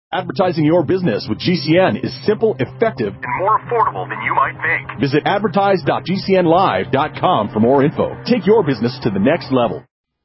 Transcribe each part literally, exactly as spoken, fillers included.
Advertising your business with G C N is simple, effective, and more affordable than you might think. Visit advertise dot g c n live dot com for more info. Take your business to the next level.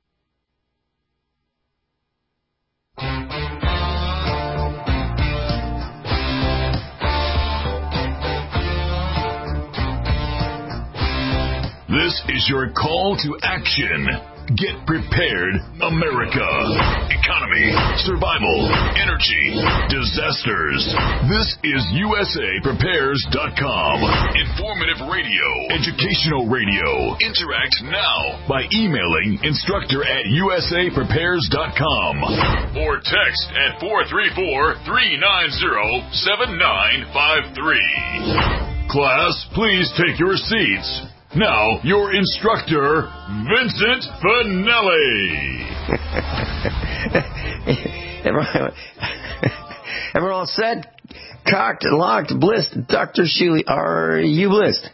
This is your call to action. Get prepared, America. Economy, survival, energy, disasters. This is U S A Prepares dot com. Informative radio, educational radio. Interact now by emailing instructor at U S A Prepares dot com or text at four three four, three nine zero, seven nine five three. Class, please take your seats. Now, your instructor, Vincent Finelli. everyone, everyone all set? Cocked, locked, blissed. Doctor Sheely, are you blissed?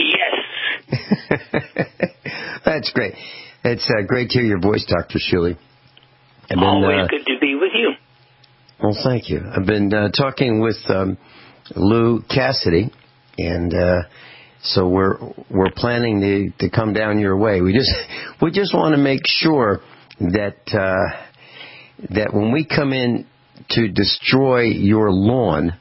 Yes. That's great. It's uh, great to hear your voice, Doctor Sheely. I've been, Always uh, good to be with you. Well, thank you. I've been uh, talking with um, Lou Cassidy, and... Uh, So we're we're planning to, to come down your way. We just we just want to make sure that uh, that when we come in to destroy your lawn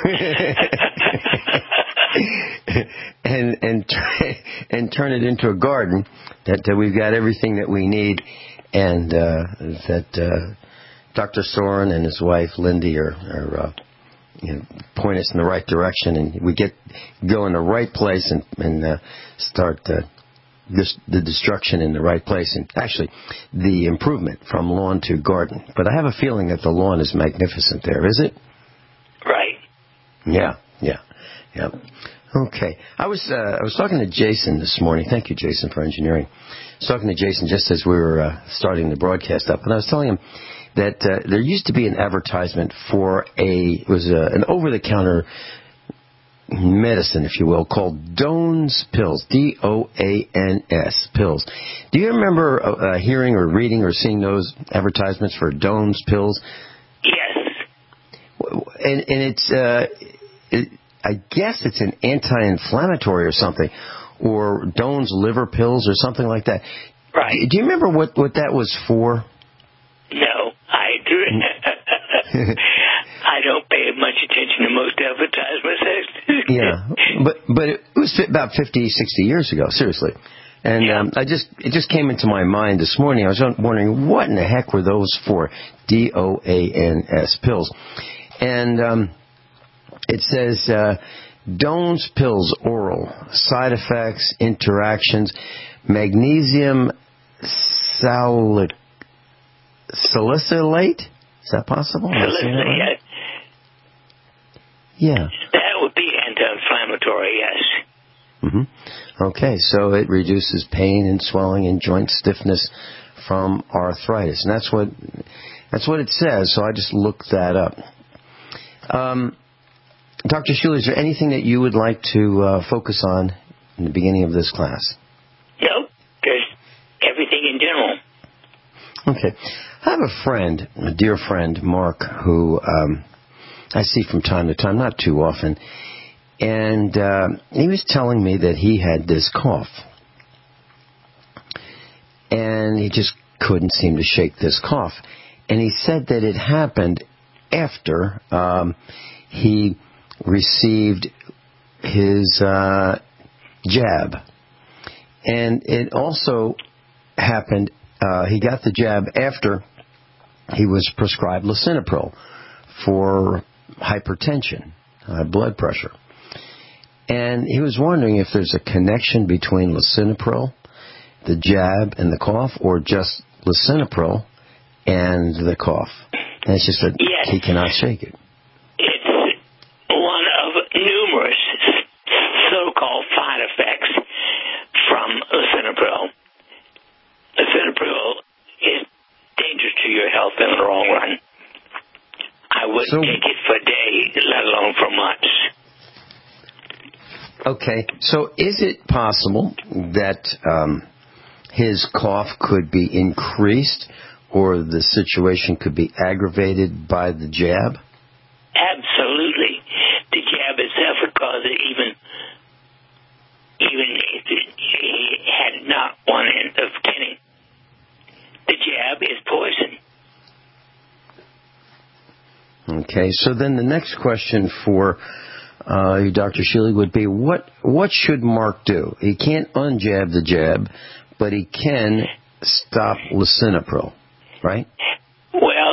and and and turn it into a garden, that, that we've got everything that we need, and uh, that uh, Doctor Soren and his wife Lindy are. are uh, You know, point us in the right direction, and we get go in the right place and, and uh, start uh, this, the destruction in the right place, and actually the improvement from lawn to garden. But I have a feeling that the lawn is magnificent there, is it? Right. Yeah, yeah, yeah. Okay. I was uh, I was talking to Jason this morning. Thank you, Jason, for engineering. I was talking to Jason just as we were uh, starting the broadcast up, and I was telling him that uh, there used to be an advertisement for a, it was a, an over-the-counter medicine, if you will, called Doan's Pills, D O A N S, pills. Do you remember uh, hearing or reading or seeing those advertisements for Doan's Pills? Yes. And, and it's, uh, it, I guess it's an anti-inflammatory or something, or Doan's liver pills or something like that. Right. Do you remember what, what that was for? No, I do. I don't pay much attention to most advertisements. Yeah, but but it was about fifty, sixty years ago, seriously. And yeah. um, I just it just came into my mind this morning. I was wondering what in the heck were those for? D O A N S pills, and um, it says uh, Doan's Pills oral side effects, interactions, magnesium salicylate. Salicylate? Is that possible? Salicylate. Yeah. That would be anti-inflammatory, yes. Mm-hmm. Okay, so it reduces pain and swelling and joint stiffness from arthritis, and that's what that's what it says. So I just looked that up. Um, Doctor Sheely, is there anything that you would like to uh, focus on in the beginning of this class? No, just everything in general. Okay. I have a friend, a dear friend, Mark, who um, I see from time to time, not too often, and uh, he was telling me that he had this cough, and he just couldn't seem to shake this cough, and he said that it happened after um, he received his uh, jab, and it also happened. Uh, he got the jab after he was prescribed lisinopril for hypertension, high blood pressure. And he was wondering if there's a connection between lisinopril, the jab, and the cough, or just lisinopril and the cough. And it's just that yes. he cannot shake it. It's one of numerous so-called side effects from lisinopril. Lisinopril is dangerous to your health in the long run. I wouldn't so, take it for days, let alone for months. Okay, so is it possible that um, his cough could be increased or the situation could be aggravated by the jab? absolutely. The jab itself would cause it even, even if he had not one end of getting. The jab is poison. Okay, so then the next question for uh, you, Doctor Shealy, would be, what what should Mark do? He can't unjab the jab, but he can stop lisinopril, right? Well,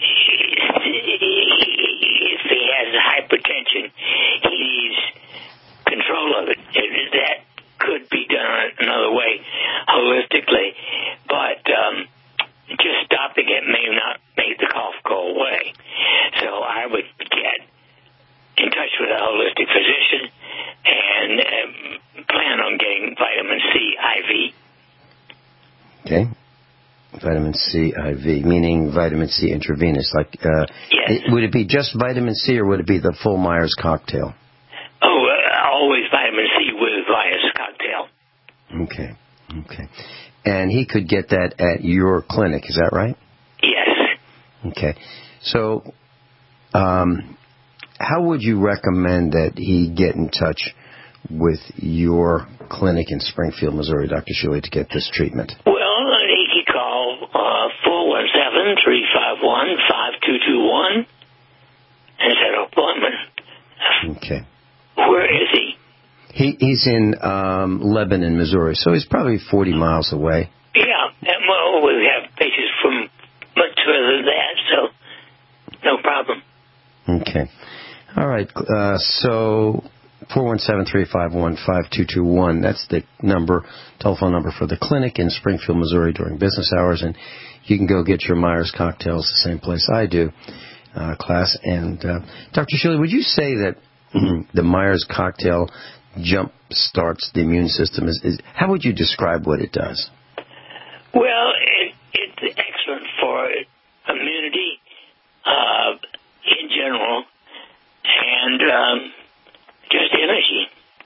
if he has hypertension, he needs control of it. That could be done another way, holistically, but um, just stopping it may not make the cough go away. So I would get in touch with a holistic physician and um, plan on getting vitamin C I V. Okay. Vitamin C I V, meaning vitamin C intravenous. Like, uh, yes. it, would it be just vitamin C, or would it be the full Myers cocktail? Oh, uh, always vitamin C with Myers cocktail. Okay. Okay. And he could get that at your clinic, is that right? Yes. Okay. So, um, how would you recommend that he get in touch with your clinic in Springfield, Missouri, Doctor Shealy, to get this treatment? Well, he could call uh, four one seven, three five one, five two two one and set an appointment. Okay. Where is he? He he's in um, Lebanon, Missouri, so he's probably forty miles away. Yeah, and well, we have patients from much further than that, so no problem. Okay. All right. Uh, so four one seven, three five one, five two two one. That's the number, telephone number for the clinic in Springfield, Missouri during business hours, and you can go get your Myers cocktails the same place I do, uh, class. And uh, Doctor Shealy, would you say that the Myers cocktail jump starts the immune system? Is, is how would you describe what it does? Well, it, it's excellent for immunity uh, in general, and um, just energy.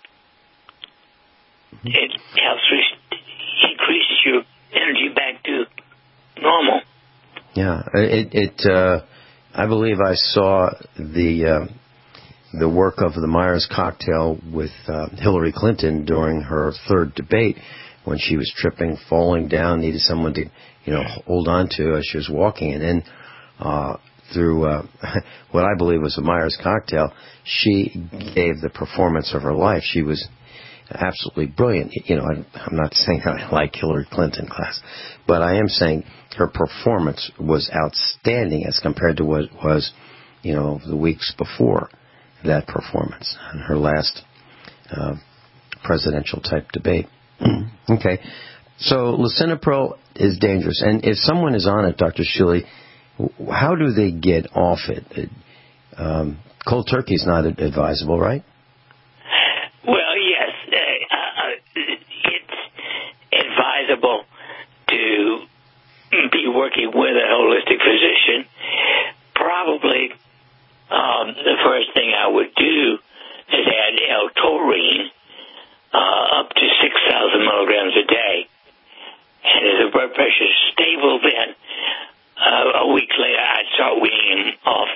Mm-hmm. It helps re- increase your energy back to normal. Yeah, it. it uh, I believe I saw the. Uh, the work of the Myers cocktail with uh, Hillary Clinton during her third debate, when she was tripping, falling down, needed someone to, you know, hold on to as she was walking. And then uh, through uh, what I believe was a Myers cocktail, she gave the performance of her life. She was absolutely brilliant. You know, I'm not saying I like Hillary Clinton, class, but I am saying her performance was outstanding as compared to what it was, you know, the weeks before that performance in her last uh, presidential type debate. Okay, so lisinopril is dangerous, and if someone is on it, Doctor Shealy, how do they get off it? it um, cold turkey is not advisable, right? Well, yes, uh, uh, it's advisable to be working with a holistic physician. Probably Um, the first thing I would do is add L-taurine uh, up to six thousand milligrams a day. And if the blood pressure is stable, then uh, a week later I'd start weaning him off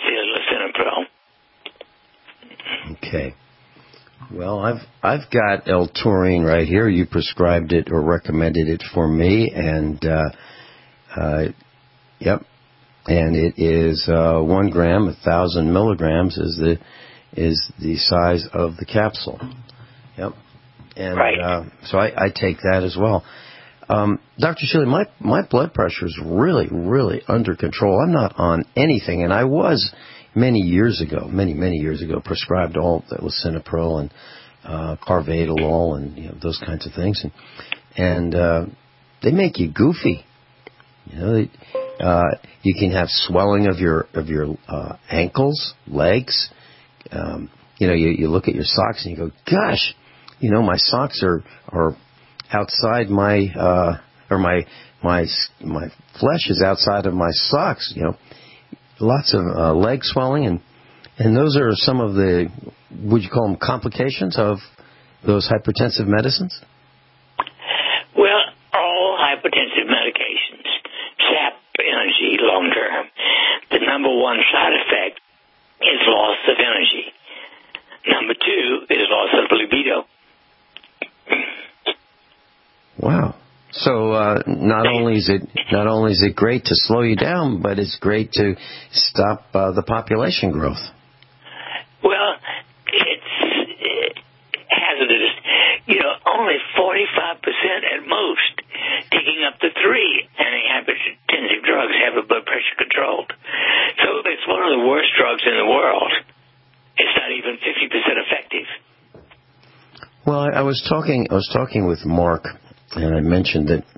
the lisinopril. Okay. Well, I've I've got L-taurine right here. You prescribed it or recommended it for me, and uh, uh, yep. And it is uh, one gram, a thousand milligrams is the is the size of the capsule. Yep. And right. uh, so I, I take that as well. Um, Doctor Shealy, my my blood pressure is really, really under control. I'm not on anything, and I was many years ago, many many years ago, prescribed all that lisinopril and uh, carvedilol and you know, those kinds of things, and and uh, they make you goofy. You know. They, Uh, you can have swelling of your of your uh, ankles, legs. Um, you know, you, you look at your socks and you go, "Gosh, you know, my socks are are outside my uh, or my my my flesh is outside of my socks." You know, lots of uh, leg swelling, and and those are some of the, would you call them, complications of those hypertensive medicines? Well, all hypertensive medications sap energy long term. The number one side effect is loss So uh, not only is it not only is it great to slow you down, but it's great to stop uh, the population growth. Well, it's uh, hazardous. You know, only forty-five percent at most, taking up to three antihypertensive drugs have a blood pressure controlled. So it's one of the worst drugs in the world. It's not even fifty percent effective. Well, I, I was talking I was talking with Mark, and I mentioned that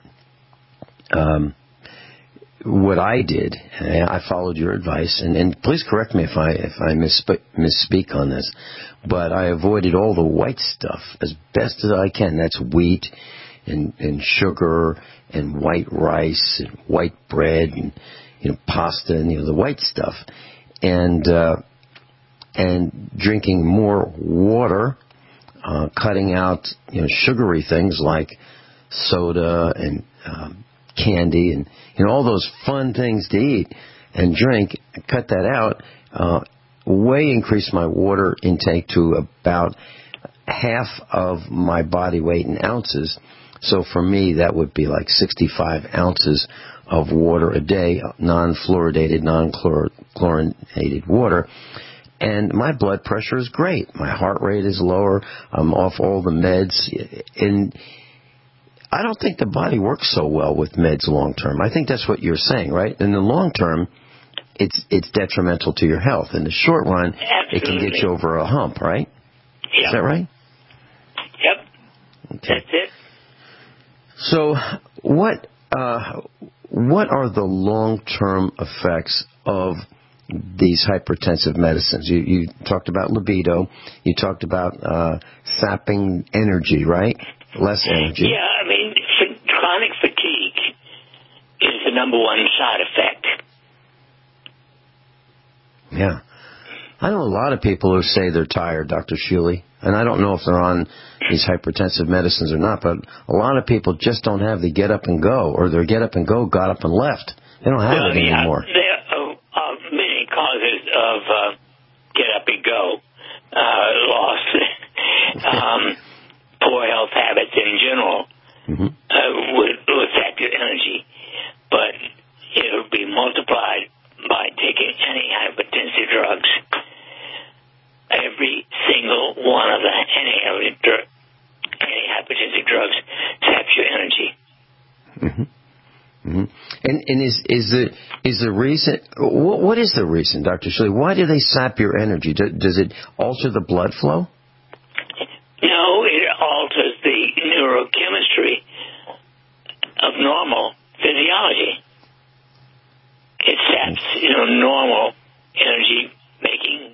um, what I did, I followed your advice, and, and please correct me if I if I misspe- misspeak on this, but I avoided all the white stuff as best as I can. That's wheat and, and sugar and white rice and white bread and you know pasta and you know the white stuff, and uh, and drinking more water, uh, cutting out you know sugary things like soda and um, candy and you know all those fun things to eat and drink. Cut that out. Uh, way increased my water intake to about half of my body weight in ounces. So for me, that would be like sixty-five ounces of water a day, non-fluoridated, non-chlorinated water. And my blood pressure is great. My heart rate is lower. I'm off all the meds. And I don't think the body works so well with meds long term. I think that's what you're saying, right? In the long term, it's it's detrimental to your health. In the short run, Absolutely. It can get you over a hump, right? Yep. Is that right? Yep. Okay. That's it. So what uh, what are the long-term effects of these hypertensive medicines? You, you talked about libido. You talked about uh, sapping energy, right? Less energy. Yeah, I mean, f- chronic fatigue is the number one side effect. Yeah. I know a lot of people who say they're tired, Doctor Shealy, and I don't know if they're on these hypertensive medicines or not, but a lot of people just don't have the get up and go, or their get up and go got up and left. They don't have well, it anymore. Yeah, there are uh, many causes of uh, get up and go uh, loss. um, poor health habits in general mm-hmm. uh, would, would affect your energy, but it would be multiplied by taking antihypertensive drugs. Every single one of the antihypertensive drugs saps your energy. Mm-hmm. Mm-hmm. And and is is the is the reason? What, what is the reason, Doctor Shealy? Why do they sap your energy? Do, does it alter the blood flow? No, it alters the neurochemistry of normal physiology. It saps, you know, normal energy making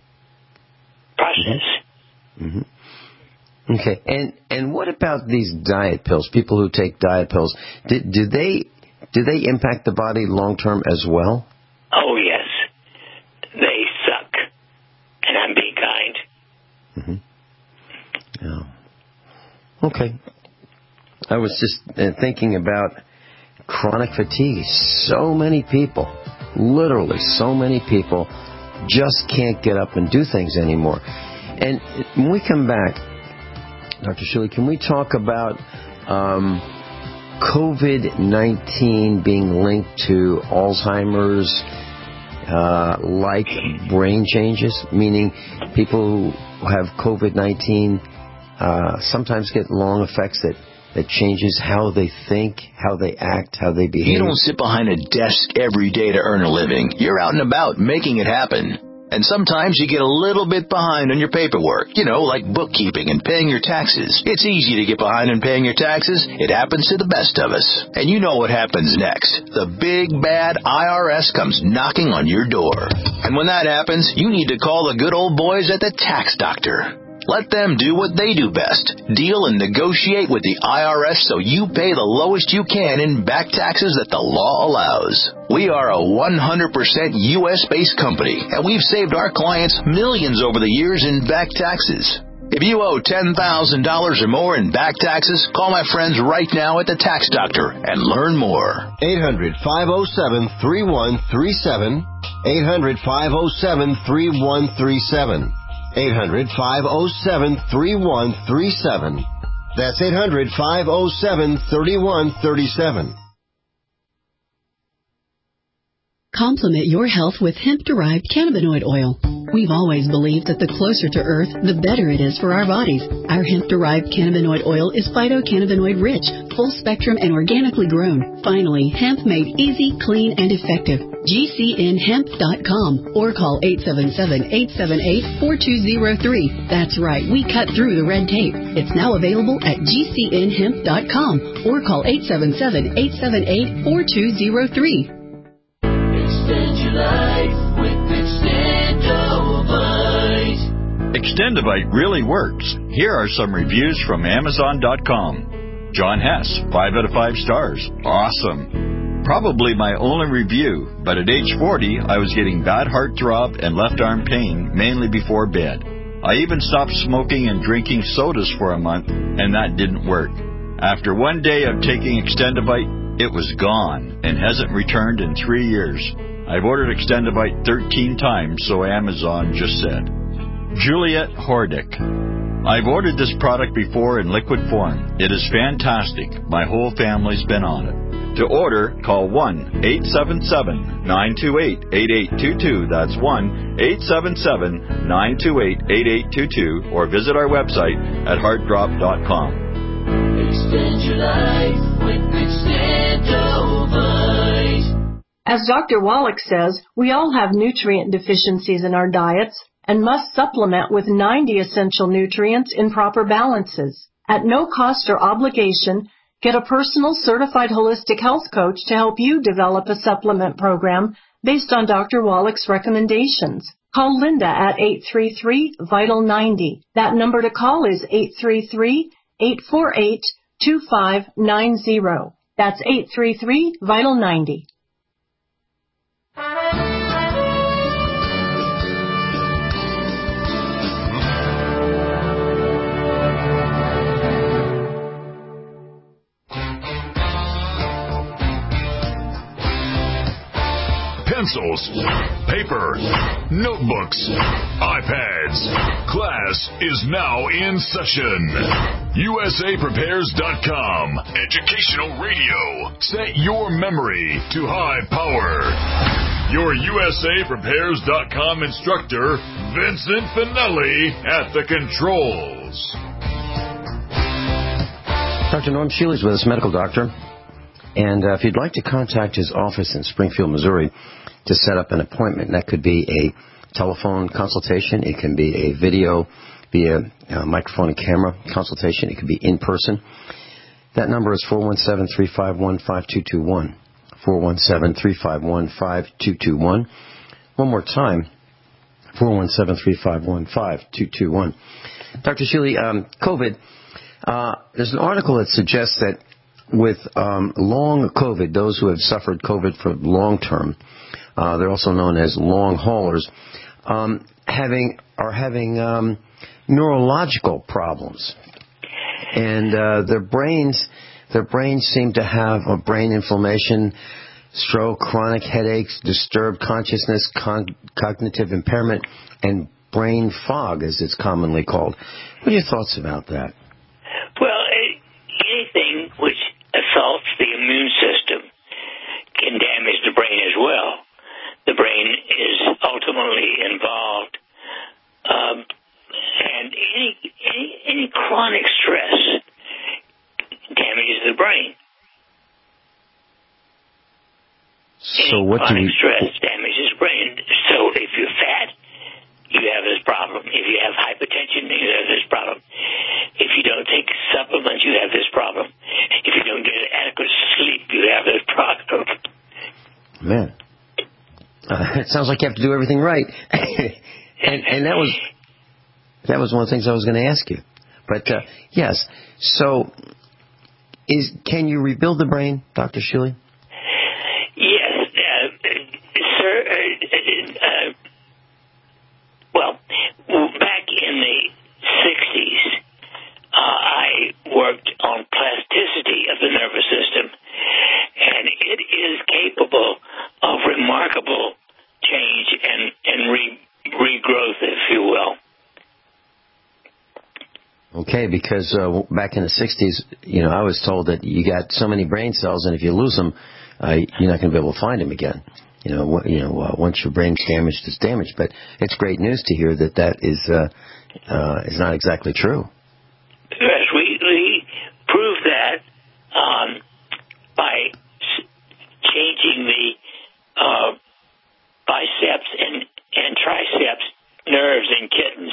process. Mm-hmm. Okay, and and what about these diet pills? People who take diet pills, do, do they do they impact the body long term as well? Oh yes, they suck, and I'm being kind. Mm-hmm. Yeah. Okay. I was just uh, thinking about chronic fatigue. So many people, literally so many people, just can't get up and do things anymore. And when we come back, Doctor Shealy, can we talk about um, COVID nineteen being linked to Alzheimer's uh, like brain changes? Meaning people who have COVID nineteen uh, sometimes get long effects that that changes how they think, how they act, how they behave. You don't sit behind a desk every day to earn a living. You're out and about making it happen. And sometimes you get a little bit behind on your paperwork, you know, like bookkeeping and paying your taxes. It's easy to get behind on paying your taxes. It happens to the best of us. And you know what happens next. The big, bad I R S comes knocking on your door. And when that happens, you need to call the good old boys at the Tax Doctor. Let them do what they do best. Deal and negotiate with the I R S so you pay the lowest you can in back taxes that the law allows. We are a one hundred percent U S-based company, and we've saved our clients millions over the years in back taxes. If you owe ten thousand dollars or more in back taxes, call my friends right now at the Tax Doctor and learn more. eight hundred, five oh seven, three one three seven. eight hundred, five oh seven, three one three seven. eight hundred, five oh seven, three one three seven. That's eight hundred, five oh seven, three one three seven. Complement your health with hemp-derived cannabinoid oil. We've always believed that the closer to Earth, the better it is for our bodies. Our hemp-derived cannabinoid oil is phytocannabinoid-rich, full-spectrum, and organically grown. Finally, hemp made easy, clean, and effective. G C N hemp dot com or call eight seven seven, eight seven eight, four two zero three. That's right, we cut through the red tape. It's now available at G C N hemp dot com or call eight seven seven, eight seven eight, four two zero three. Extend your life with Extendovite. Extendovite really works. Here are some reviews from Amazon dot com. John Hess, five out of five stars. Awesome. Probably my only review, but at age forty, I was getting bad heart throb and left arm pain, mainly before bed. I even stopped smoking and drinking sodas for a month, and that didn't work. After one day of taking Extendovite, it was gone and hasn't returned in three years. I've ordered Extendovite thirteen times, so Amazon just said. Juliet Hordick. I've ordered this product before in liquid form. It is fantastic. My whole family's been on it. To order, call one eight seven seven, nine two eight, eight eight two two. That's one eight seven seven, nine two eight, eight eight two two, or visit our website at heart drop dot com. Extend your life with Extendovite. As Doctor Wallach says, we all have nutrient deficiencies in our diets and must supplement with ninety essential nutrients in proper balances. At no cost or obligation, get a personal certified holistic health coach to help you develop a supplement program based on Doctor Wallach's recommendations. Call Linda at eight three three, vital ninety. That number to call is eight three three, eight four eight, two five nine zero. That's eight three three, vital ninety. Pencils, paper, notebooks, iPads. Class is now in session. U S A Prepares dot com. Educational radio. Set your memory to high power. Your U S A Prepares dot com instructor, Vincent Finelli, at the controls. Doctor Norm Shealy is with us, medical doctor. And uh, if you'd like to contact his office in Springfield, Missouri, to set up an appointment, that could be a telephone consultation. It can be a video via uh, microphone and camera consultation. It could be in person. That number is four one seven, three five one, five two two one. four one seven, three five one, five two two one. One more time, four one seven, three five one, five two two one. Doctor Shealy, um, COVID, uh, there's an article that suggests that with um, long COVID, those who have suffered COVID for long term, uh, they're also known as long haulers, um, having are having um, neurological problems, and uh, their brains their brains seem to have a brain inflammation, stroke, chronic headaches, disturbed consciousness, con- cognitive impairment, and brain fog, as it's commonly called. What are your thoughts about that? Well, anything which assaults the immune system can damage the brain as well. The brain is ultimately involved, um, and any, any any chronic stress damages the brain. So any what do chronic we... stress damages the brain. So if you're fat, you have this problem. If you have hypertension, you have this problem. If you don't take supplements, you have this problem. If you don't get adequate sleep, you have this problem. Man, uh, it sounds like you have to do everything right. and, and that was that was one of the things I was going to ask you. But uh, yes, so is can you rebuild the brain, Doctor Shealy? Yes, uh, sir. Uh, uh, well, back in the sixties, uh, I worked on plasticity of the nervous system, and it is capable of remarkable change and, and re, regrowth, if you will. Okay, because uh, back in the sixties, you know, I was told that you got so many brain cells, and if you lose them, uh, you're not going to be able to find them again. You know, you know, uh, once your brain's damaged, it's damaged. But it's great news to hear that that is uh, uh, is not exactly true. Yes, we, we proved that um, by s- changing the uh, biceps and, and triceps nerves in kittens.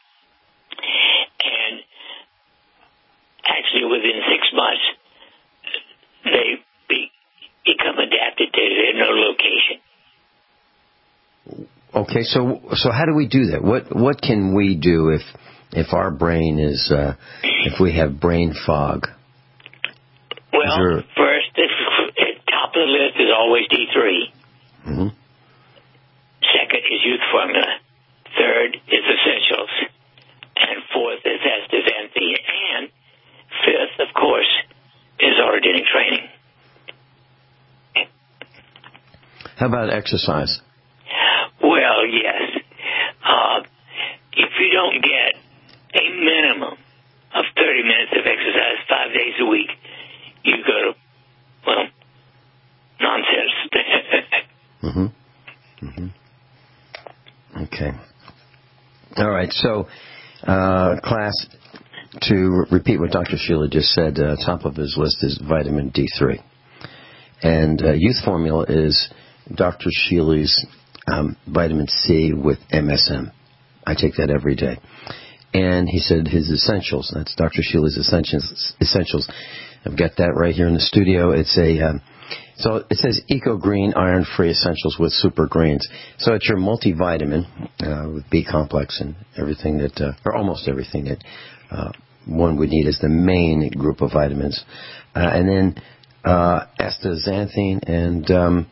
And actually within six months, they be, become adapted to their new location. Okay, so so how do we do that? What what can we do if if our brain is uh, if we have brain fog? Well, there... first, the top of the list is always D three. Mm-hmm. Second is Youth Formula. Third is Essentials. And fourth is astaxanthin. And fifth, of course, is autogenic training. How about exercise? Well, yes. Uh, if you don't get a minimum of thirty minutes of exercise five days a week, you go to, well, nonsense. mm-hmm. Mm-hmm. Okay. All right. So, uh, class, to repeat what Doctor Sheila just said, uh, top of his list is vitamin D three. And uh, Youth Formula is Doctor Sheila's um, vitamin C with M S M. I take that every day. And he said his essentials, that's Doctor Sheila's essentials. Essentials. I've got that right here in the studio. It's a... Um, So it says Eco Green Iron Free Essentials with Super Greens. So it's your multivitamin uh, with B complex and everything that, uh, or almost everything that uh, one would need as the main group of vitamins. Uh, and then uh, astaxanthin and um,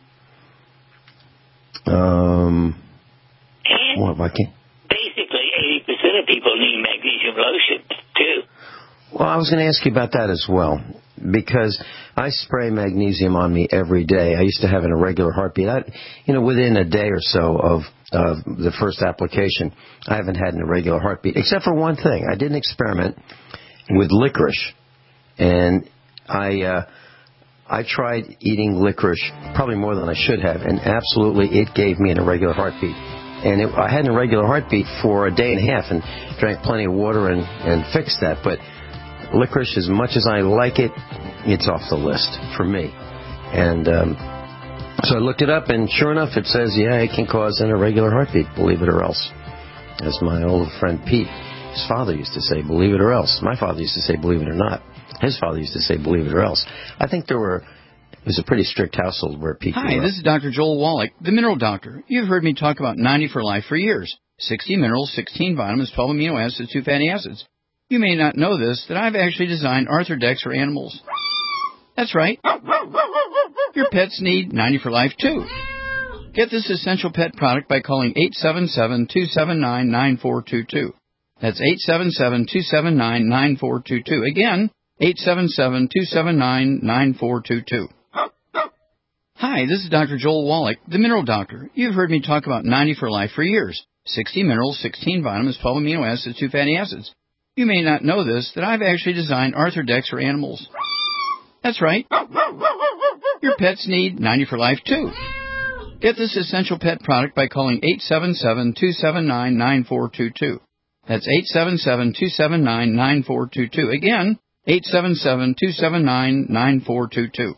um, and what, what can... basically eighty percent of people need magnesium lotion too. Well, I was going to ask you about that as well, because I spray magnesium on me every day. I used to have an irregular heartbeat. I, you know, within a day or so of uh, the first application, I haven't had an irregular heartbeat, except for one thing. I did an experiment with licorice, and I uh, I tried eating licorice probably more than I should have, and absolutely it gave me an irregular heartbeat. And it, I had an irregular heartbeat for a day and a half and drank plenty of water and, and fixed that, but licorice, as much as I like it, it's off the list for me. And um, so I looked it up, and sure enough, it says, yeah, it can cause an irregular heartbeat, believe it or else. As my old friend Pete, his father used to say, believe it or else. My father used to say, believe it or not. His father used to say, believe it or else. I think there were, it was a pretty strict household where Pete Hi, grew this up. is Doctor Joel Wallach, the Mineral Doctor. You've heard me talk about ninety for Life for years. sixty minerals, sixteen vitamins, twelve amino acids, two fatty acids. You may not know this, that I've actually designed Arthrodex for animals. That's right. Your pets need ninety for Life, too. Get this essential pet product by calling eight seven seven, two seven nine, nine four two two. That's eight seven seven, two seven nine, nine four two two. Again, eight seven seven, two seven nine, nine four two two. Hi, this is Doctor Joel Wallach, the Mineral Doctor. You've heard me talk about ninety for Life for years. sixty minerals, sixteen vitamins, twelve amino acids, two fatty acids. You may not know this, that I've actually designed Arthrodex for animals. That's right. Your pets need ninety for Life, too. Get this essential pet product by calling eight seven seven, two seven nine, nine four two two. That's eight seven seven, two seven nine, nine four two two. Again, eight seven seven, two seven nine, nine four two two.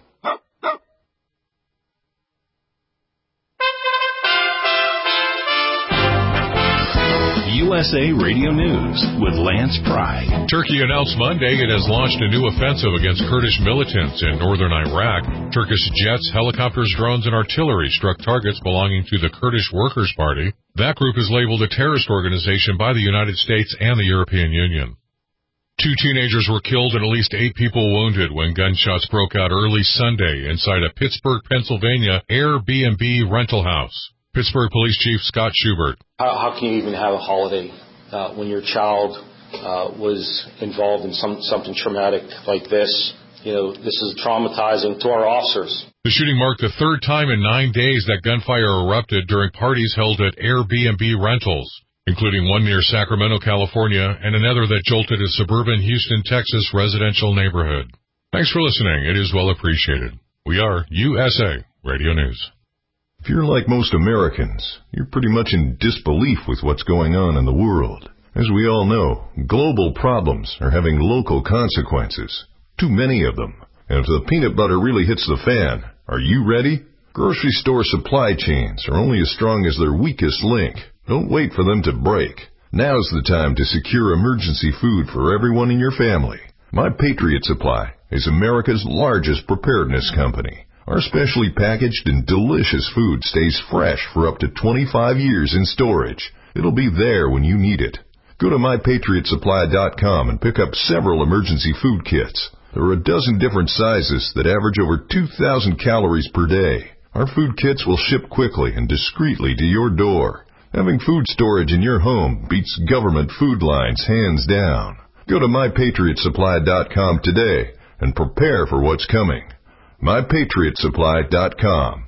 U S A Radio News with Lance Pry. Turkey announced Monday it has launched a new offensive against Kurdish militants in northern Iraq. Turkish jets, helicopters, drones, and artillery struck targets belonging to the Kurdish Workers' Party. That group is labeled a terrorist organization by the United States and the European Union. Two teenagers were killed and at least eight people wounded when gunshots broke out early Sunday inside a Pittsburgh, Pennsylvania Airbnb rental house. Pittsburgh Police Chief Scott Schubert. How, how can you even have a holiday uh, when your child uh, was involved in some something traumatic like this? You know, this is traumatizing to our officers. The shooting marked the third time in nine days that gunfire erupted during parties held at Airbnb rentals. including one near Sacramento, California, and another that jolted a suburban Houston, Texas residential neighborhood. Thanks for listening. It is well appreciated. We are U S A Radio News. If you're like most Americans, you're pretty much in disbelief with what's going on in the world. As we all know, global problems are having local consequences. Too many of them. And if the peanut butter really hits the fan, are you ready? Grocery store supply chains are only as strong as their weakest link. Don't wait for them to break. Now's the time to secure emergency food for everyone in your family. My Patriot Supply is America's largest preparedness company. Our specially packaged and delicious food stays fresh for up to twenty-five years in storage. It'll be there when you need it. Go to my patriot supply dot com and pick up several emergency food kits. There are a dozen different sizes that average over two thousand calories per day. Our food kits will ship quickly and discreetly to your door. Having food storage in your home beats government food lines hands down. Go to my patriot supply dot com today and prepare for what's coming. my patriot supply dot com.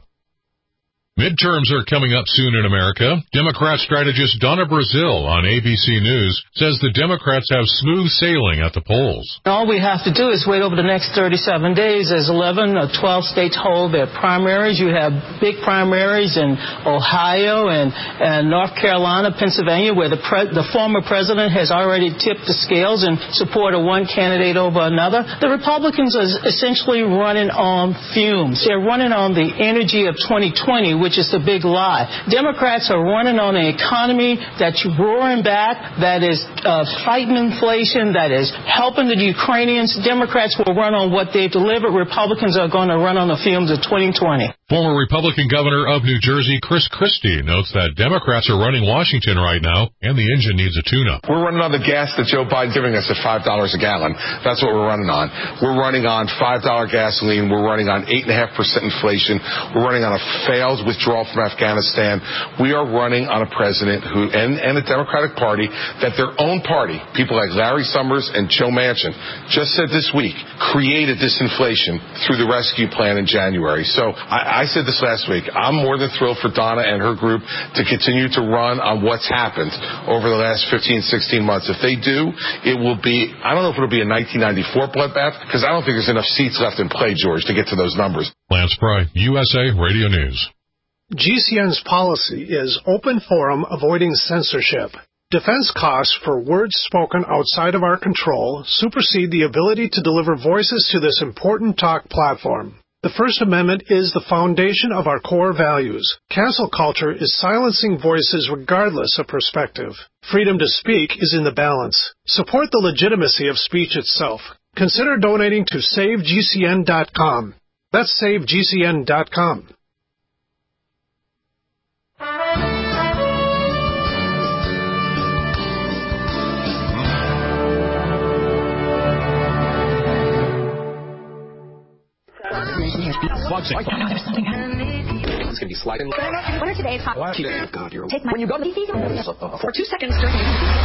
Midterms are coming up soon in America. Democrat strategist Donna Brazile on A B C News says the Democrats have smooth sailing at the polls. All we have to do is wait over the next thirty-seven days as eleven or twelve states hold their primaries. You have big primaries in Ohio and, and North Carolina, Pennsylvania, where the, pre- the former president has already tipped the scales in support of one candidate over another. The Republicans are essentially running on fumes. They're running on the energy of twenty twenty, which is the big lie. Democrats are running on an economy that's roaring back, that is uh, fighting inflation, that is helping the Ukrainians. Democrats will run on what they've delivered. Republicans are going to run on the fumes of twenty twenty. Former Republican Governor of New Jersey, Chris Christie, notes that Democrats are running Washington right now, and the engine needs a tune-up. We're running on the gas that Joe Biden's giving us at five dollars a gallon. That's what we're running on. We're running on five dollars gasoline. We're running on eight point five percent inflation. We're running on a failed withdrawal from Afghanistan. We are running on a president who, and, and the Democratic Party, that their own party, people like Larry Summers and Joe Manchin, just said this week, created this inflation through the rescue plan in January. So I, I said this last week. I'm more than thrilled for Donna and her group to continue to run on what's happened over the last fifteen, sixteen months. If they do, it will be, I don't know if it'll be a nineteen ninety-four bloodbath, because I don't think there's enough seats left in play, George, to get to those numbers. Lance Pry, U S A Radio News. G C N's policy is open forum, avoiding censorship. Defense costs for words spoken outside of our control supersede the ability to deliver voices to this important talk platform. The First Amendment is the foundation of our core values. Cancel culture is silencing voices regardless of perspective. Freedom to speak is in the balance. Support the legitimacy of speech itself. Consider donating to save G C N dot com. That's save G C N dot com. It's going to be sliding. What are today's hot? Oh, God, you're... Take my... When you go to the... For two seconds during...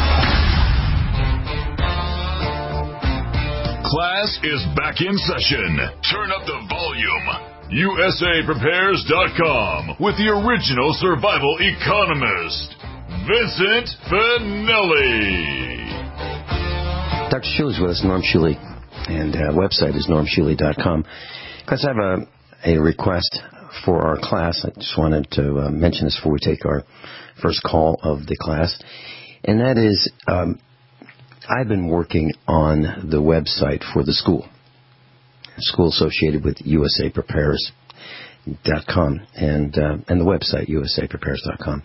Class is back in session. Turn up the volume. U S A Prepares dot com with the original survival economist, Vincent Finelli. Doctor Shuley's with us, Norm Shuley, and uh, website is norm shuley dot com. Class, I have a, a request for our class. I just wanted to uh, mention this before we take our first call of the class, and that is um, I've been working on the website for the school, school associated with U S A Prepares dot com, and uh, and the website U S A Prepares dot com.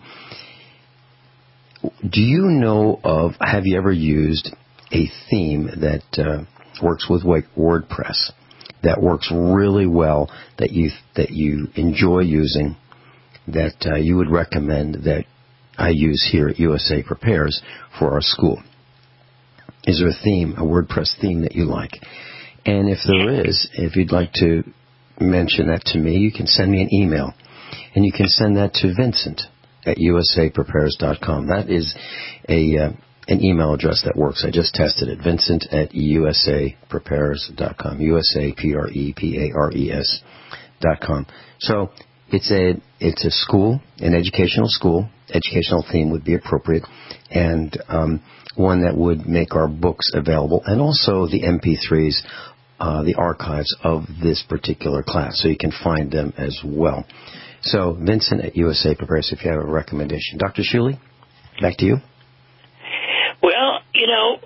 Do you know of, have you ever used a theme that uh, works with WordPress, that works really well, that you that you enjoy using, that uh, you would recommend that I use here at U S A Prepares for our school? Is there a theme, a WordPress theme that you like? And if there is, if you'd like to mention that to me, you can send me an email. And you can send that to Vincent at U S A Prepares dot com. That is a uh, an email address that works. I just tested it. Vincent at U S A Prepares dot com. U S A P R E P A R E S dot com. So it's a it's a school, an educational school. Educational theme would be appropriate, and um, one that would make our books available, and also the M P threes, uh, the archives of this particular class, so you can find them as well. So, Vincent at U S A Prepares, if you have a recommendation. Doctor Shuley, back to you. Well, you know,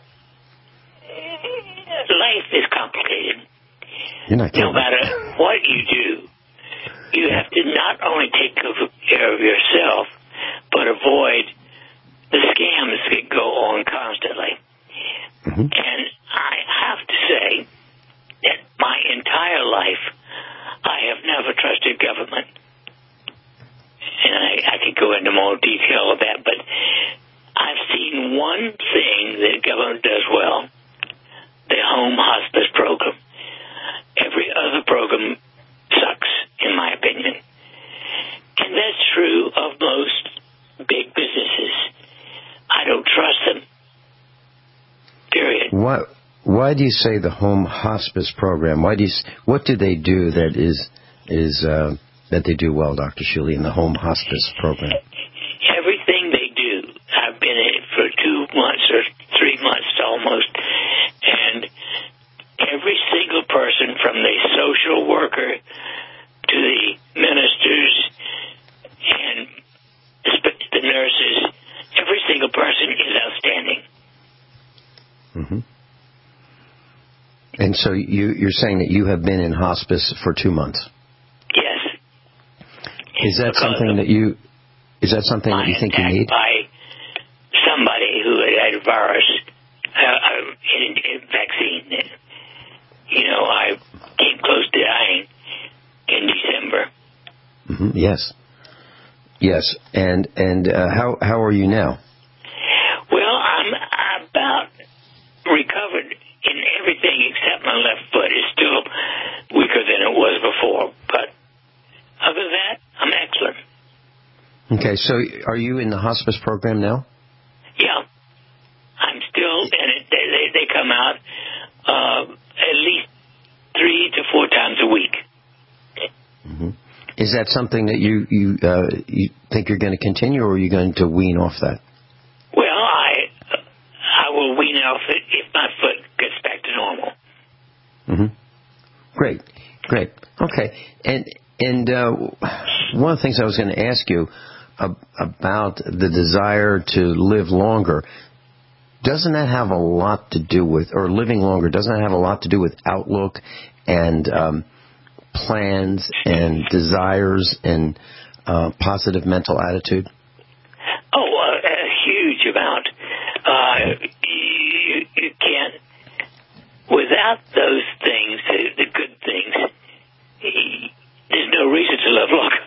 life is complicated. You're not kidding. No matter what you do, you have to not only take care of yourself, but avoid the scams that go on constantly. Mm-hmm. And I have to say that my entire life, I have never trusted government. And I, I could go into more detail of that, but I've seen one thing that government does well, the home hospice program. Every other program sucks, in my opinion. And that's true of most big businesses. I don't trust them. Period. Why, why do you say the home hospice program? Why do you, what do they do that is is uh, that they do well, Doctor Shuley, in the home hospice program? Everything they do. I've been in it for two months or three months almost, and every single person, from the social worker to the ministers and the nurses, every single person is outstanding. Mm-hmm. And so you, you're saying that you have been in hospice for two months? Yes. Is that because something that you is that something that you think you need? By somebody who had a virus, uh, a, a vaccine. You know, I came close to dying in December. Mm-hmm. Yes. Yes. And and uh, how how are you now? Well, I'm about recovered in everything except my left foot. It's still weaker than it was before, but other than that, I'm excellent. Okay, so are you in the hospice program now? Yeah. I'm still in it. They, they, they come out uh, at least three to four times a week. Mm-hmm. Is that something that you you, uh, you think you're going to continue, or are you going to wean off that? Well, I I will wean off it if my foot gets back to normal. Mm-hmm. Great, great. Okay, and and uh, one of the things I was going to ask you uh, about the desire to live longer. Doesn't that have a lot to do with, or living longer, doesn't that have a lot to do with outlook and um, plans and desires and uh, positive mental attitude? Oh, uh, a huge amount. Uh, you, you can't, without those things, the, the good things, there's no reason to live longer.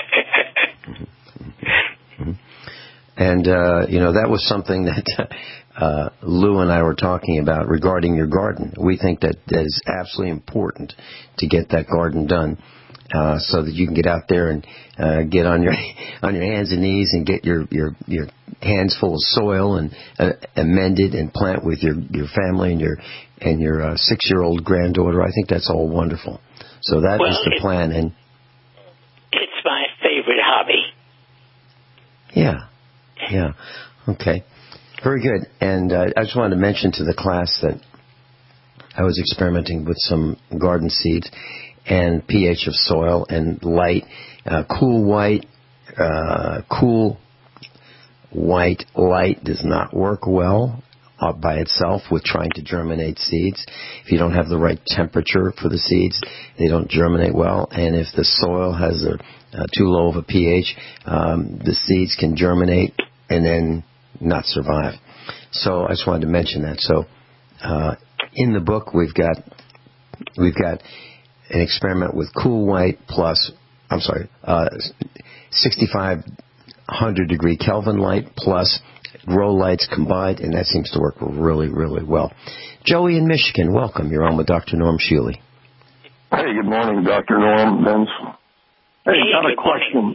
And, uh, you know, that was something that uh, Lou and I were talking about regarding your garden. We think that that is absolutely important to get that garden done uh, so that you can get out there and uh, get on your on your hands and knees and get your, your, your hands full of soil and uh, amend it and plant with your, your family and your and your uh, six-year-old granddaughter. I think that's all wonderful. So that well, is the it, plan. And it's my favorite hobby. Yeah. Yeah. Okay. Very good. And uh, I just wanted to mention to the class that I was experimenting with some garden seeds and pH of soil and light. Uh, cool white, uh, cool white light does not work well uh, by itself with trying to germinate seeds. If you don't have the right temperature for the seeds, they don't germinate well. And if the soil has a uh, too low of a pH, um, the seeds can germinate and then not survive. So I just wanted to mention that. So uh, in the book we've got we've got an experiment with cool white plus I'm sorry uh, sixty-five hundred degree Kelvin light plus grow lights combined, and that seems to work really really well. Joey in Michigan, welcome. You're on with Doctor Norm Shealy. Hey, good morning, Doctor Norm. Vince. Hey, hey got a question.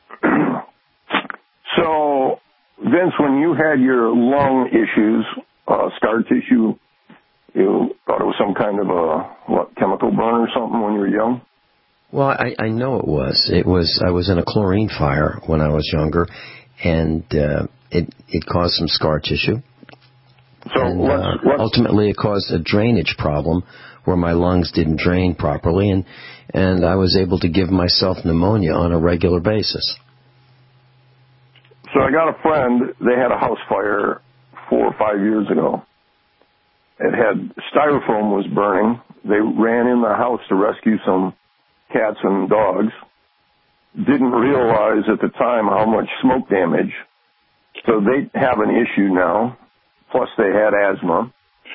So, Vince, when you had your lung issues, uh, scar tissue, you thought it was some kind of a, what, chemical burn or something when you were young? Well, I, I know it was. It was. I was in a chlorine fire when I was younger, and uh, it it caused some scar tissue. So and, let's, uh, let's, ultimately, it caused a drainage problem where my lungs didn't drain properly, and and I was able to give myself pneumonia on a regular basis. So I got a friend. They had a house fire four or five years ago. It had styrofoam was burning. They ran in the house to rescue some cats and dogs. Didn't realize at the time how much smoke damage. So they have an issue now. Plus they had asthma.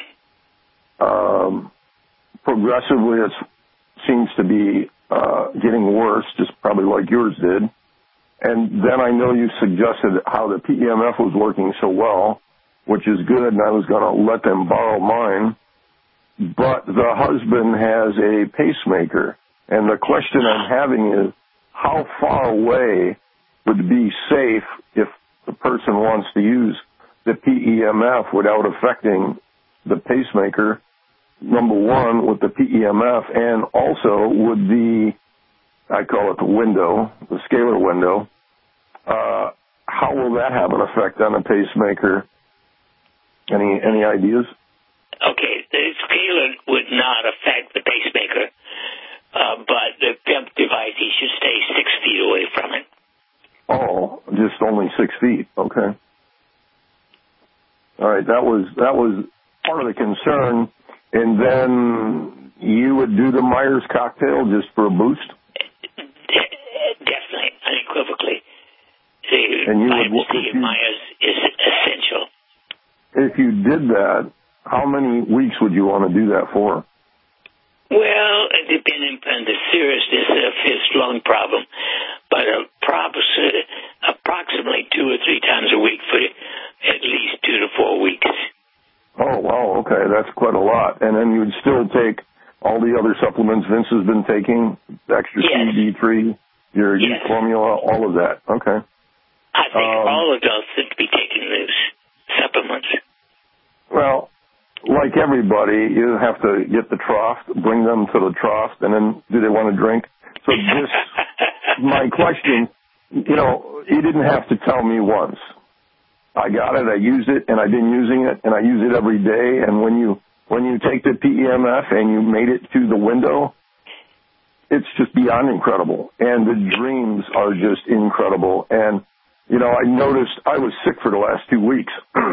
Um, progressively it seems to be uh, getting worse, just probably like yours did. And then I know you suggested how the P E M F was working so well, which is good, and I was going to let them borrow mine. But the husband has a pacemaker, and the question I'm having is, how far away would be safe if the person wants to use the P E M F without affecting the pacemaker, number one, with the P E M F, and also with the, I call it the window, the scalar window, uh, how will that have an effect on a pacemaker? Any any ideas? Okay, the scalar would not affect the pacemaker, uh, but the P E M F device, he should stay six feet away from it. Oh, just only six feet. Okay. All right, that was that was part of the concern, and then you would do the Myers cocktail just for a boost. Definitely, unequivocally. The and you vitamin would, C of Myers is essential. If you did that, how many weeks would you want to do that for? Well, depending upon the seriousness of his lung problem, but approximately two or three times a week for at least two to four weeks. Oh, wow, okay, that's quite a lot. And then you would still take all the other supplements Vince has been taking, extra yes. C D three, your yes. formula, all of that. Okay. I think um, all adults should be taking those supplements. Well, like everybody, you have to get the trough, bring them to the trough, and then do they want to drink? So this, my question, you know, you didn't have to tell me once. I got it, I used it, and I've been using it, and I use it every day. And when you when you take the P E M F and you made it to the window, it's just beyond incredible. And the dreams are just incredible. And, you know, I noticed I was sick for the last two weeks.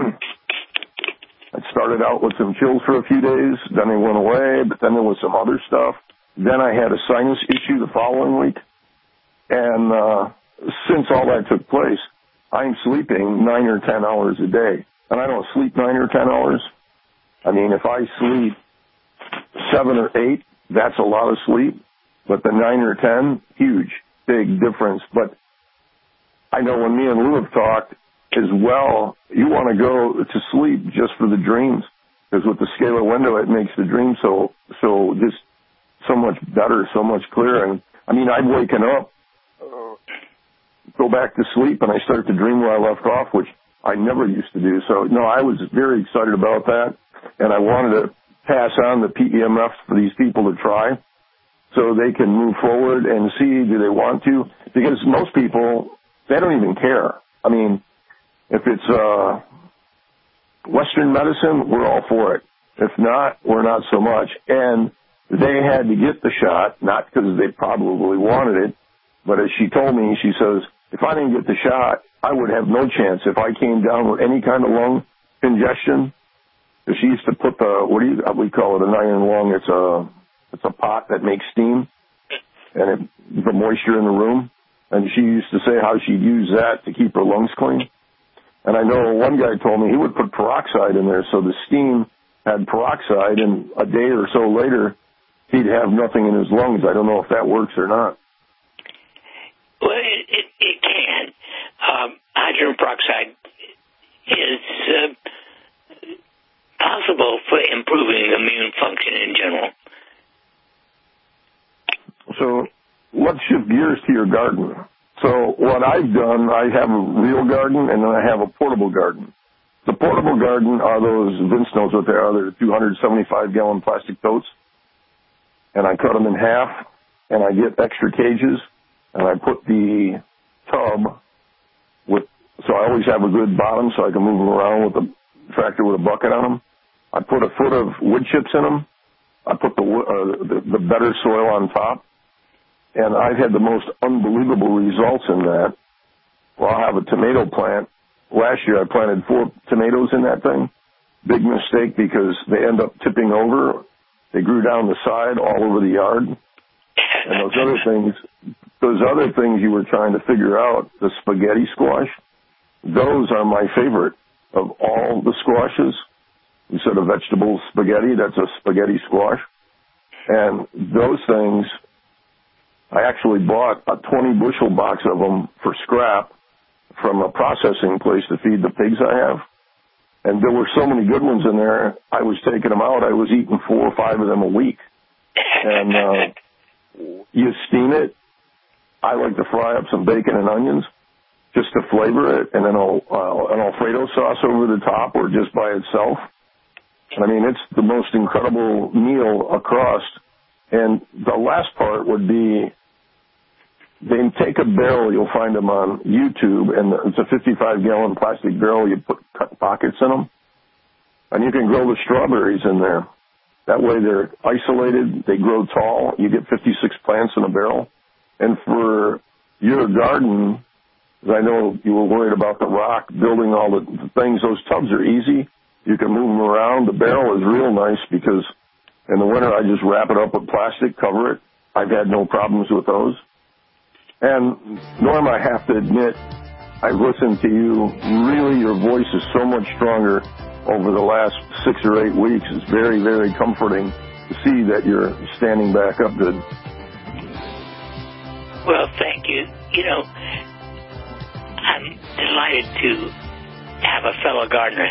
I started out with some chills for a few days, then they went away, but then there was some other stuff. Then I had a sinus issue the following week. And uh, since all that took place, I'm sleeping nine or ten hours a day. And I don't sleep nine or ten hours. I mean, if I sleep seven or eight, that's a lot of sleep. But the nine or ten, huge, big difference. But I know when me and Lou have talked as well, you want to go to sleep just for the dreams. Because with the scalar window, it makes the dream so, so just so much better, so much clearer. And I mean, I've waken up, uh, go back to sleep, and I start to dream where I left off, which I never used to do. So, no, I was very excited about that, and I wanted to pass on the P E M F for these people to try so they can move forward and see, do they want to? Because most people, they don't even care. I mean, if it's uh, Western medicine, we're all for it. If not, we're not so much. And they had to get the shot, not because they probably wanted it, but as she told me, she says, if I didn't get the shot, I would have no chance. If I came down with any kind of lung congestion, because she used to put the, what do you, we call it, an iron lung. It's a, it's a pot that makes steam, and it, the moisture in the room. And she used to say how she'd use that to keep her lungs clean. And I know one guy told me he would put peroxide in there, so the steam had peroxide, and a day or so later, he'd have nothing in his lungs. I don't know if that works or not. Well, it, it, it can. Um, hydrogen peroxide is uh, possible for improving immune function in general. So let's shift gears to your garden. So what I've done, I have a real garden, and then I have a portable garden. The portable garden are those, Vince knows what they are, they're two hundred seventy-five gallon plastic totes, and I cut them in half, and I get extra cages, and I put the tub with, so I always have a good bottom so I can move them around with the tractor with a bucket on them. I put a foot of wood chips in them. I put the, uh, the, the better soil on top. And I've had the most unbelievable results in that. Well, I'll have a tomato plant. Last year I planted four tomatoes in that thing. Big mistake because they end up tipping over. They grew down the side all over the yard. And those other things, those other things you were trying to figure out, the spaghetti squash, those are my favorite of all the squashes. Instead of vegetable spaghetti, that's a spaghetti squash. And those things, I actually bought a twenty bushel box of them for scrap from a processing place to feed the pigs I have. And there were so many good ones in there, I was taking them out. I was eating four or five of them a week. And uh, you steam it. I like to fry up some bacon and onions just to flavor it, and then I'll, uh, an Alfredo sauce over the top or just by itself. And I mean, it's the most incredible meal across. And the last part would be, they take a barrel, you'll find them on YouTube, and it's a fifty-five gallon plastic barrel. You put cut pockets in them, and you can grow the strawberries in there. That way they're isolated, they grow tall, you get fifty-six plants in a barrel. And for your garden, I know you were worried about the rock, building all the things, those tubs are easy. You can move them around. The barrel is real nice because in the winter I just wrap it up with plastic, cover it. I've had no problems with those. And Norm, I have to admit, I've listened to you. Really, your voice is so much stronger over the last six or eight weeks. It's very, very comforting to see that you're standing back up good. Well, thank you. You know, I'm delighted to have a fellow gardener.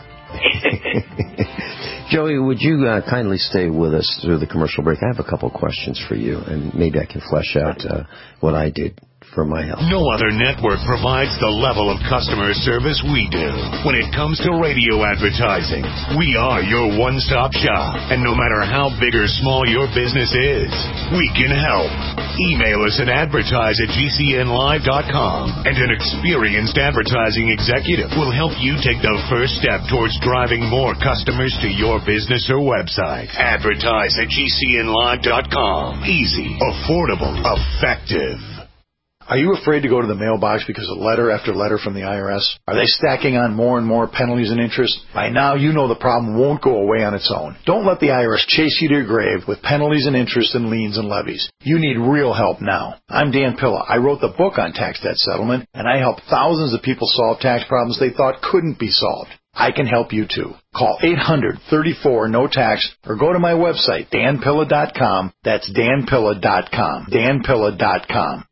Joey, would you uh, kindly stay with us through the commercial break? I have a couple of questions for you, and maybe I can flesh out uh, what I did for my health. No other network provides the level of customer service we do. When it comes to radio advertising, we are your one-stop shop. And no matter how big or small your business is, we can help. Email us at advertise at G C N live dot com, and an experienced advertising executive will help you take the first step towards driving more customers to your business or website. Advertise at G C N live dot com. Easy, affordable, effective. Are you afraid to go to the mailbox because of letter after letter from the I R S? Are they stacking on more and more penalties and interest? By now, you know the problem won't go away on its own. Don't let the I R S chase you to your grave with penalties and interest and liens and levies. You need real help now. I'm Dan Pilla. I wrote the book on tax debt settlement, and I help thousands of people solve tax problems they thought couldn't be solved. I can help you too. Call eight hundred, thirty-four, no tax or go to my website, dan pilla dot com. That's dan pilla dot com. dan pilla dot com.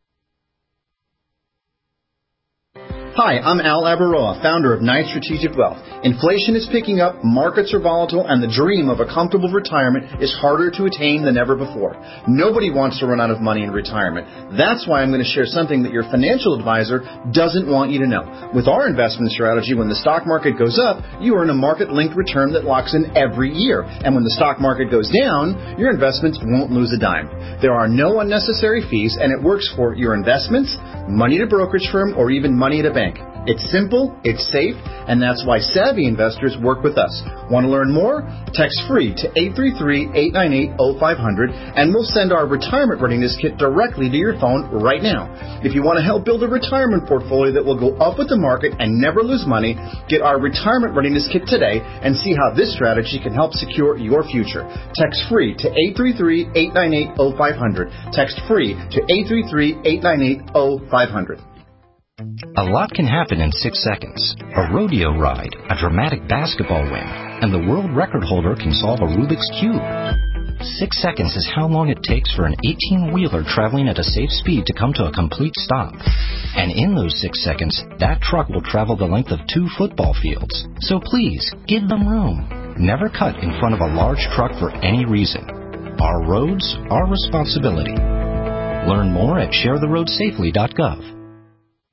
Hi, I'm Al Abaroa, founder of Knight Strategic Wealth. Inflation is picking up, markets are volatile, and the dream of a comfortable retirement is harder to attain than ever before. Nobody wants to run out of money in retirement. That's why I'm going to share something that your financial advisor doesn't want you to know. With our investment strategy, when the stock market goes up, you earn a market-linked return that locks in every year. And when the stock market goes down, your investments won't lose a dime. There are no unnecessary fees, and it works for your investments, money at a brokerage firm, or even money at a bank. It's simple, it's safe, and that's why savvy investors work with us. Want to learn more? Text FREE to eight three three, eight nine eight, zero five zero zero, and we'll send our retirement readiness kit directly to your phone right now. If you want to help build a retirement portfolio that will go up with the market and never lose money, get our retirement readiness kit today and see how this strategy can help secure your future. Text FREE to eight three three, eight nine eight, zero five zero zero. Text FREE to eight three three, eight nine eight, zero five zero zero. A lot can happen in six seconds. A rodeo ride, a dramatic basketball win, and the world record holder can solve a Rubik's Cube. Six seconds is how long it takes for an eighteen-wheeler traveling at a safe speed to come to a complete stop. And in those six seconds, that truck will travel the length of two football fields. So please, give them room. Never cut in front of a large truck for any reason. Our roads, our responsibility. Learn more at share the road safely dot gov.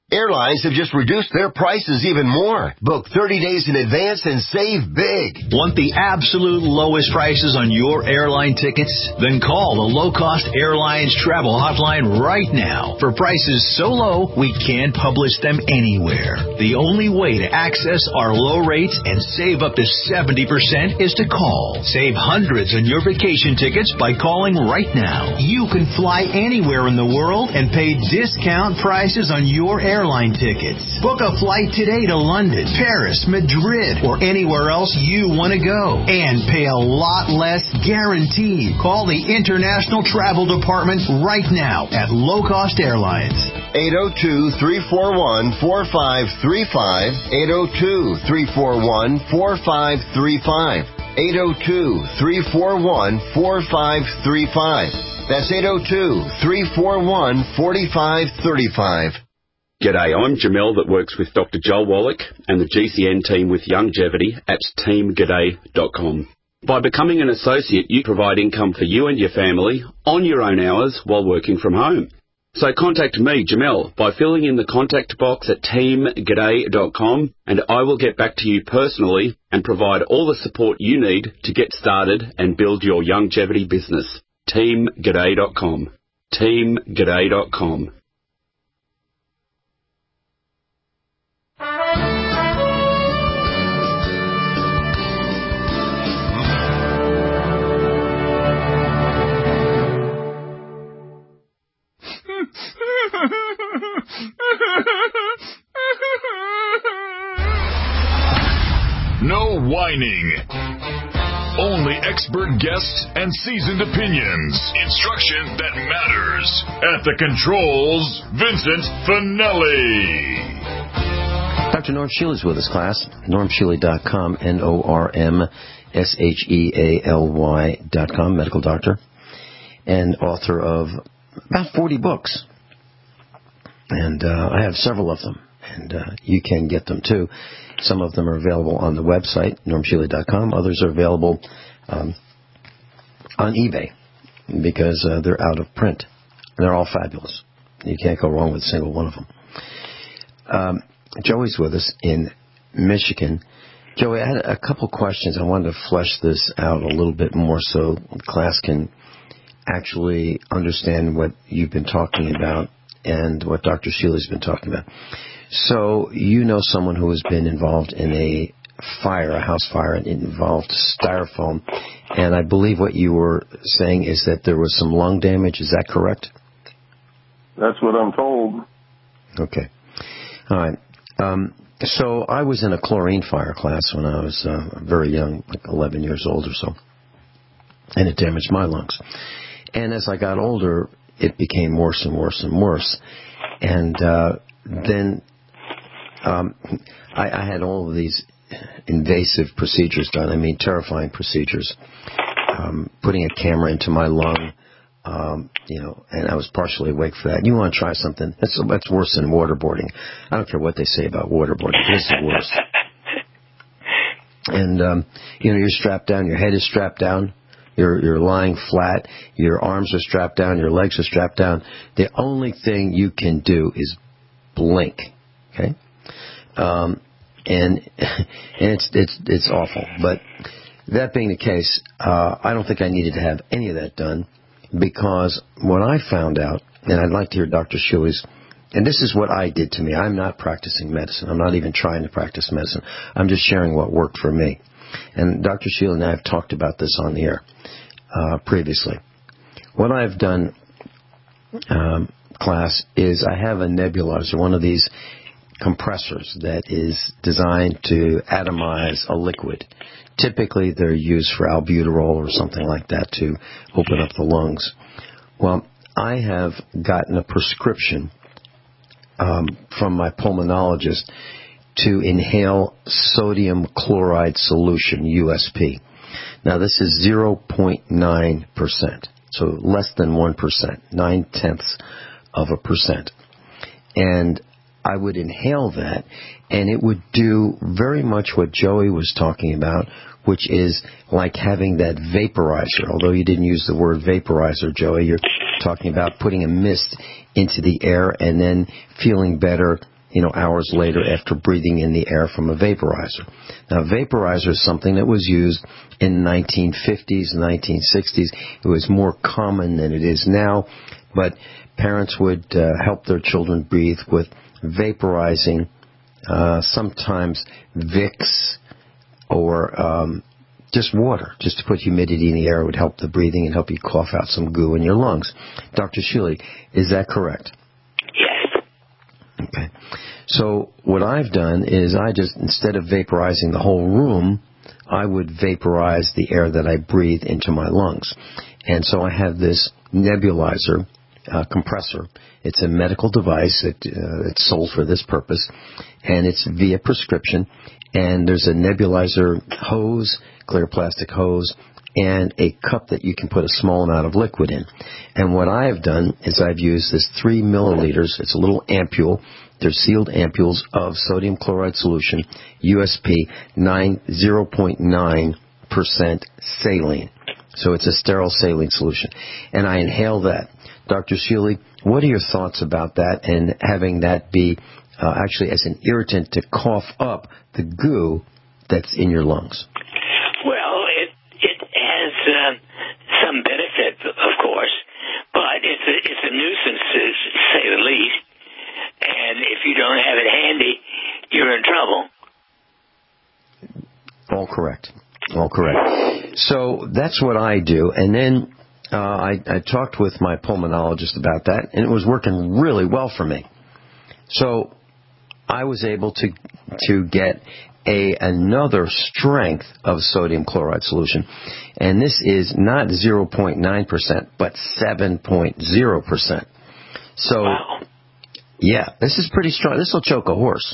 Airlines have just reduced their prices even more. Book thirty days in advance and save big. Want the absolute lowest prices on your airline tickets? Then call the Low Cost Airlines Travel Hotline right now. For prices so low, we can't publish them anywhere. The only way to access our low rates and save up to seventy percent is to call. Save hundreds on your vacation tickets by calling right now. You can fly anywhere in the world and pay discount prices on your airline airline tickets. Book a flight today to London, Paris, Madrid, or anywhere else you want to go. And pay a lot less guaranteed. Call the International Travel Department right now at Low Cost Airlines. eight oh two, three four one, four five three five. eight oh two, three four one, four five three five. eight oh two, three four one, four five three five. That's eight oh two, three four one, four five three five. G'day, I'm Jamel that works with Doctor Joel Wallach and the G C N team with Longevity at team g'day dot com. By becoming an associate, you provide income for you and your family on your own hours while working from home. So contact me, Jamel, by filling in the contact box at team g'day dot com, and I will get back to you personally and provide all the support you need to get started and build your longevity business. team g'day dot com. team g'day dot com. No whining. Only expert guests and seasoned opinions. Instruction that matters. At the controls, Vincent Finelli. Doctor Norm Shealy is with us, class. norm shealy dot com, N O R M S H E A L Y dot com, medical doctor, and author of about forty books. And uh, I have several of them, and uh, you can get them too. Some of them are available on the website, norm shealy dot com. Others are available um, on eBay because uh, they're out of print. And they're all fabulous. You can't go wrong with a single one of them. Um, Joey's with us in Michigan. Joey, I had a couple questions. I wanted to flesh this out a little bit more so the class can actually understand what you've been talking about and what Doctor Shealy's been talking about. So you know someone who has been involved in a fire, a house fire, and it involved styrofoam. And I believe what you were saying is that there was some lung damage. Is that correct? That's what I'm told. Okay. All right. Um, so I was in a chlorine fire class when I was uh, very young, like eleven years old or so. And it damaged my lungs. And as I got older, it became worse and worse and worse. And uh, then um, I, I had all of these invasive procedures done. I mean, terrifying procedures. Um, putting a camera into my lung, um, you know, and I was partially awake for that. You want to try something? That's, that's worse than waterboarding. I don't care what they say about waterboarding. This is worse. And, um, you know, you're strapped down. Your head is strapped down. You're, you're lying flat. Your arms are strapped down. Your legs are strapped down. The only thing you can do is blink. Okay? Um, and and it's it's it's awful. But that being the case, uh, I don't think I needed to have any of that done because what I found out, and I'd like to hear Doctor Shealy's, and this is what I did to me. I'm not practicing medicine. I'm not even trying to practice medicine. I'm just sharing what worked for me. And Doctor Shealy and I have talked about this on the air uh, previously. What I've done, um, class, is I have a nebulizer, one of these compressors that is designed to atomize a liquid. Typically, they're used for albuterol or something like that to open up the lungs. Well, I have gotten a prescription um, from my pulmonologist to inhale sodium chloride solution, U S P. Now, this is zero point nine percent, so less than one percent, nine-tenths of a percent. And I would inhale that, and it would do very much what Joey was talking about, which is like having that vaporizer. Although you didn't use the word vaporizer, Joey, you're talking about putting a mist into the air and then feeling better you know, hours later after breathing in the air from a vaporizer. Now, vaporizer is something that was used in the nineteen fifties, nineteen sixties. It was more common than it is now, but parents would uh, help their children breathe with vaporizing, uh, sometimes Vicks or um, just water, just to put humidity in the air would help the breathing and help you cough out some goo in your lungs. Doctor Shealy, is that correct? Yes. Okay. So what I've done is I just, instead of vaporizing the whole room, I would vaporize the air that I breathe into my lungs. And so I have this nebulizer uh, compressor. It's a medical device. It, uh, it's sold for this purpose, and it's via prescription. And there's a nebulizer hose, clear plastic hose, and a cup that you can put a small amount of liquid in. And what I have done is I've used this three milliliters. It's a little ampule. They're sealed ampules of sodium chloride solution, U S P zero point nine percent saline. So it's a sterile saline solution. And I inhale that. Doctor Shealy, what are your thoughts about that and having that be uh, actually as an irritant to cough up the goo that's in your lungs? Well, it it has um, some benefit, of course, but it's a, it's a nuisance to say the least. And if you don't have it handy, you're in trouble. All correct. All correct. So that's what I do. And then uh, I, I talked with my pulmonologist about that, and it was working really well for me. So I was able to to get a another strength of sodium chloride solution. And this is not zero point nine percent, but seven point zero percent. So... Wow. Yeah, this is pretty strong. This will choke a horse.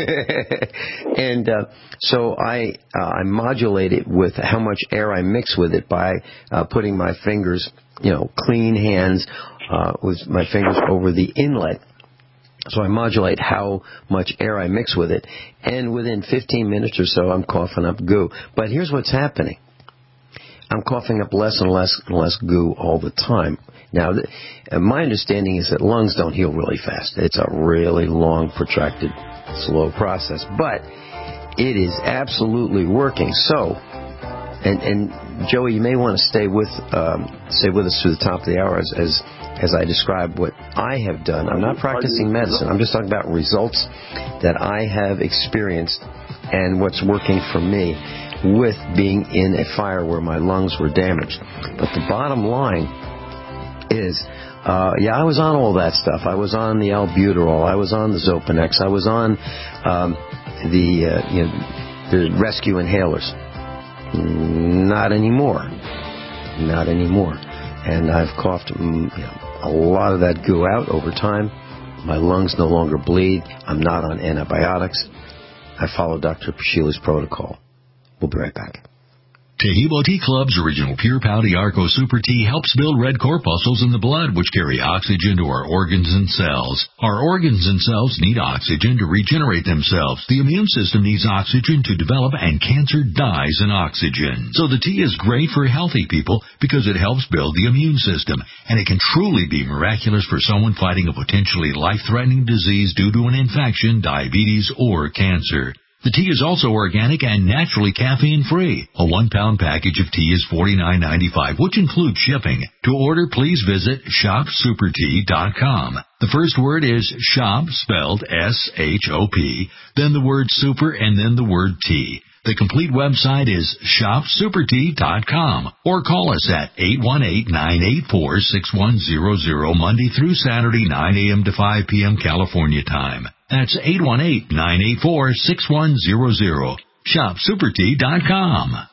and uh, so I uh, I modulate it with how much air I mix with it by uh, putting my fingers, you know, clean hands uh, with my fingers over the inlet. So I modulate how much air I mix with it. And within fifteen minutes or so, I'm coughing up goo. But here's what's happening. I'm coughing up less and less and less goo all the time. Now, th- my understanding is that lungs don't heal really fast. It's a really long, protracted, slow process. But it is absolutely working. So, and, and Joey, you may want to stay with um, stay with us through the top of the hour as, as as I describe what I have done. I'm not practicing medicine. I'm just talking about results that I have experienced and what's working for me with being in a fire where my lungs were damaged. But the bottom line is, uh, yeah, I was on all that stuff. I was on the albuterol. I was on the Zopanex. I was on um, the uh, you know, the rescue inhalers. Not anymore. Not anymore. And I've coughed you know, a lot of that goo out over time. My lungs no longer bleed. I'm not on antibiotics. I follow Doctor Shealy's protocol. We'll be right back. Tehebo Tea Club's original Pure Pouty Arco Super Tea helps build red corpuscles in the blood, which carry oxygen to our organs and cells. Our organs and cells need oxygen to regenerate themselves. The immune system needs oxygen to develop, and cancer dies in oxygen. So the tea is great for healthy people because it helps build the immune system, and it can truly be miraculous for someone fighting a potentially life-threatening disease due to an infection, diabetes, or cancer. The tea is also organic and naturally caffeine-free. A one-pound package of tea is forty-nine ninety-five, which includes shipping. To order, please visit shop super tea dot com. The first word is shop, spelled S H O P, then the word super, and then the word tea. The complete website is shop super tea dot com, or call us at eight one eight, nine eight four, six one zero zero Monday through Saturday, nine a.m. to five p.m. California time. That's eight one eight, nine eight four, six one zero zero. shop super tea dot com.